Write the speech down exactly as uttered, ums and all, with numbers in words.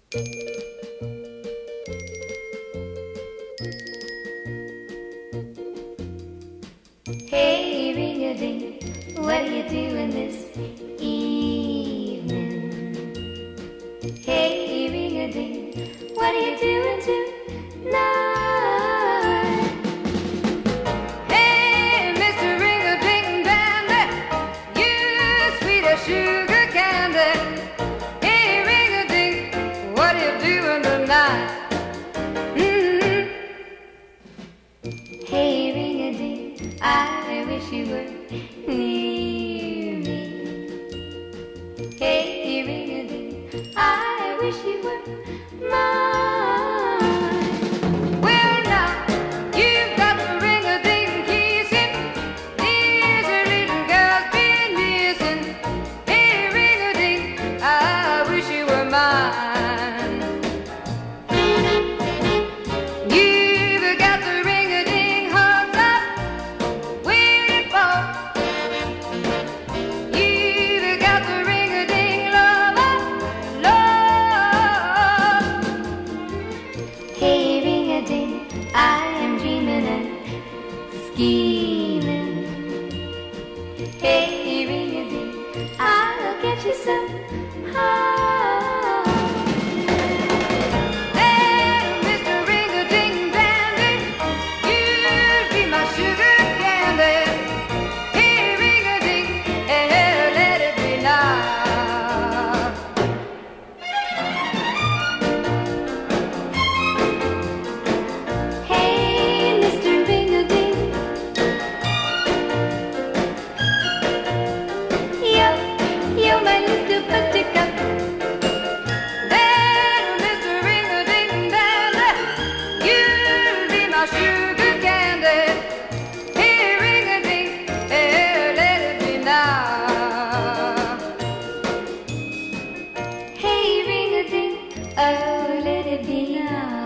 Hey, ring-a-ding, what are you doing this evening? Hey, ring-a-ding, what are you doing tonight? Hey, Mister Ring-a-ding Dandy, you sweet as sugar candy. Hey, ring-a-ding, what are you doing tonight? Mm-hmm. Hey, ring-a-ding, I wish you were near me. Hey, ring-a-ding, I wish you were mine. Well, now, you've got the ring-a-ding kissing. These little girls been missing. Hey, ring-a-ding, I wish you were mine. You've got the ring-a-ding hugs up, waiting for. You've got the ring-a-ding love up, love. Hey, ring-a-ding, I am dreaming and scheming. Hey, ring-a-ding, I'll get you somehow. Hey, Mister Ring-a-ding Dandy, you'll be my sugar candy. Hey, ring-a-ding, hey, let it be now. Hey, Mister Ring-a-ding, yo, yo, my little buttercup. Then, Mister Ring-a-ding Dandy, you'll be my sugar candy. Hey, ring-a-ding, hey, let it be now. Hey, ring-a-ding, oh, let it be now.